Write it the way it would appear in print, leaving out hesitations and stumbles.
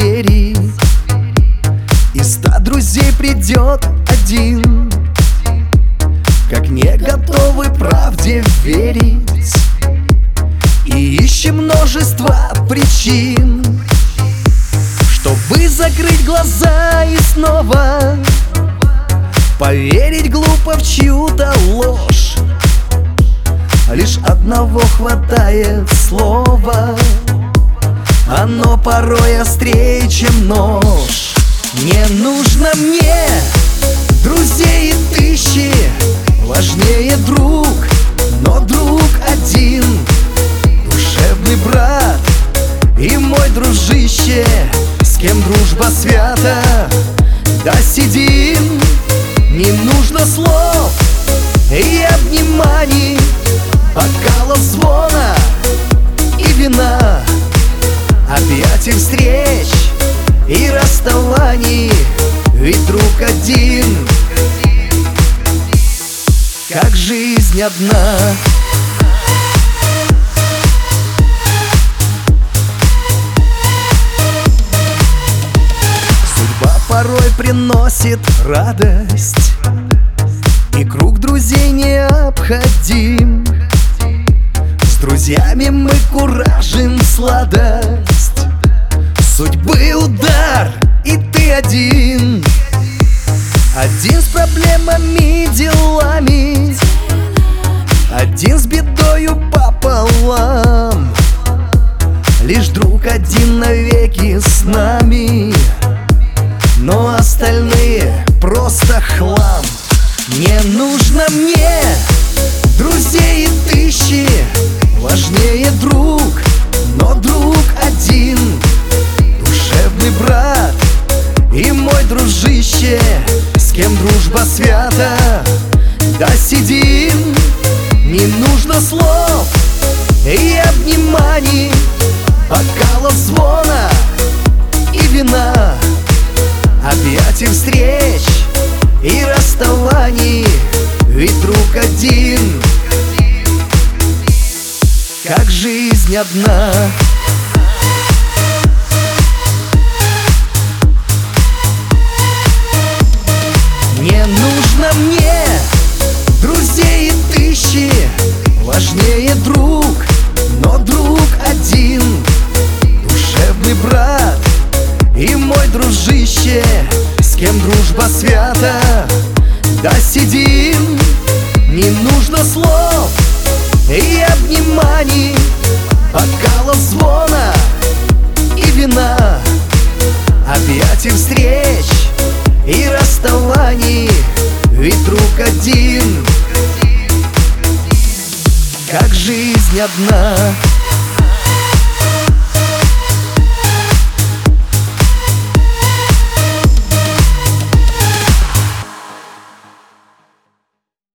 двери, из 100 друзей придет один, как не готовы правде верить, и ищем множество причин, чтобы закрыть глаза и снова поверить глупо в чью-то ложь. Лишь одного хватает слова, оно порой острее, чем нож. Не нужно мне друзей и тысячи, важнее друг, но друг один, душевный брат и мой дружище, с кем дружба свята. Да сидим, не нужно слов и обниманий, бокалов, звона и вина, объятий, встреч и расставаний, ведь друг один, как жизнь одна. Судьба порой приносит радость, и круг друзей необходим. С друзьями мы куражим сладость судьбы удар, и ты один. Один с проблемами, делами, один с бедою пополам. Лишь друг один навеки с нами, но остальные просто хлам. Не нужно мне друзей и тысячи, важнее друг, но друг один, душевный брат и мой дружище, с кем дружба свята. Да сидим, не нужно слов и обниманий, бокалов, звона и вина, объятий, встреч и расставаний, ведь друг один, как жизнь одна. Не нужно мне друзей и тысячи, важнее друг, но друг один, душевный брат и мой дружище, с кем дружба свята. Да сидим, не нужно слов и обниманий, бокалов, звона и вина, объятий, встреч и расставаний, ведь друг один, как жизнь одна.